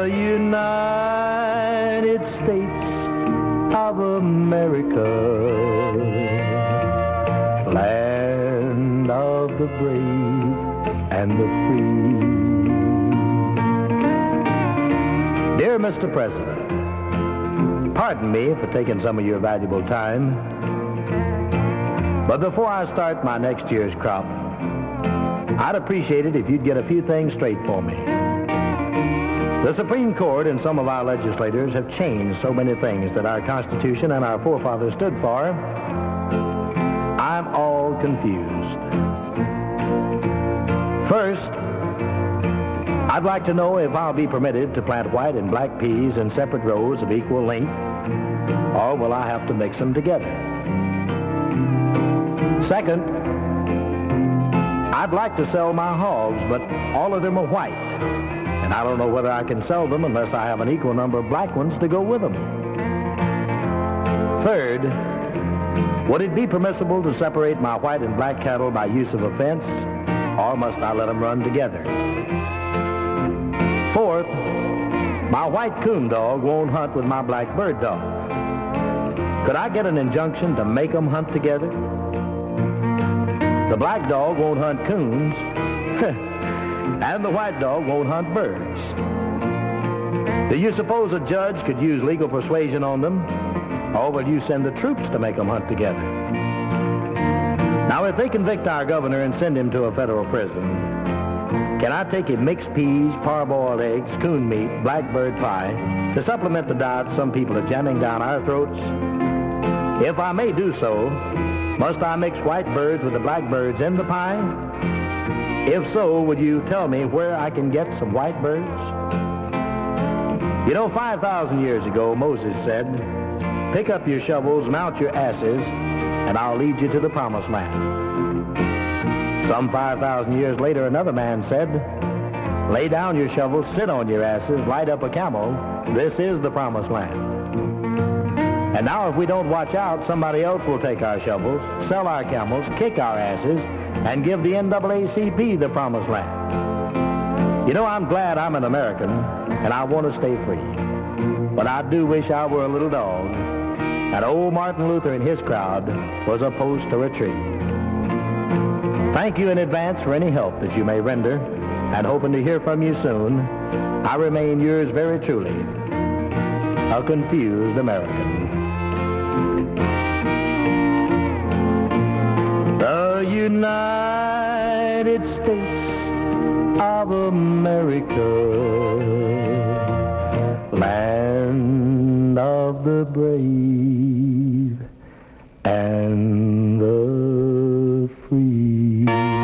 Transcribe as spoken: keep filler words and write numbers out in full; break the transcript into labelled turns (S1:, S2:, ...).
S1: The United States of America, land of the brave and the free. Dear Mister President, pardon me for taking some of your valuable time, but before I start my next year's crop, I'd appreciate it if you'd get a few things straight for me. The Supreme Court and some of our legislators have changed so many things that our Constitution and our forefathers stood for. I'm all confused. First, I'd like to know if I'll be permitted to plant white and black peas in separate rows of equal length, or will I have to mix them together? Second, I'd like to sell my hogs, but all of them are white, and I don't know whether I can sell them unless I have an equal number of black ones to go with them. Third, would it be permissible to separate my white and black cattle by use of a fence, or must I let them run together? Fourth, my white coon dog won't hunt with my black bird dog. Could I get an injunction to make them hunt together? The black dog won't hunt coons, and the white dog won't hunt birds. Do you suppose a judge could use legal persuasion on them, or will you send the troops to make them hunt together? Now, if they convict our governor and send him to a federal prison, can I take him mixed peas, parboiled eggs, coon meat, blackbird pie to supplement the diet some people are jamming down our throats? If I may do so, must I mix white birds with the blackbirds in the pie? If so, would you tell me where I can get some white birds? You know, five thousand years ago, Moses said, "Pick up your shovels, mount your asses, and I'll lead you to the promised land." Some five thousand years later, another man said, "Lay down your shovels, sit on your asses, light up a camel. This is the promised land." And now if we don't watch out, somebody else will take our shovels, sell our camels, kick our asses, and give the N double A C P the promised land. You know, I'm glad I'm an American, and I want to stay free. But I do wish I were a little dog, and old Martin Luther and his crowd was a post or a tree. Thank you in advance for any help that you may render, and hoping to hear from you soon, I remain yours very truly, a confused American. The United States of America, land of the brave and the free.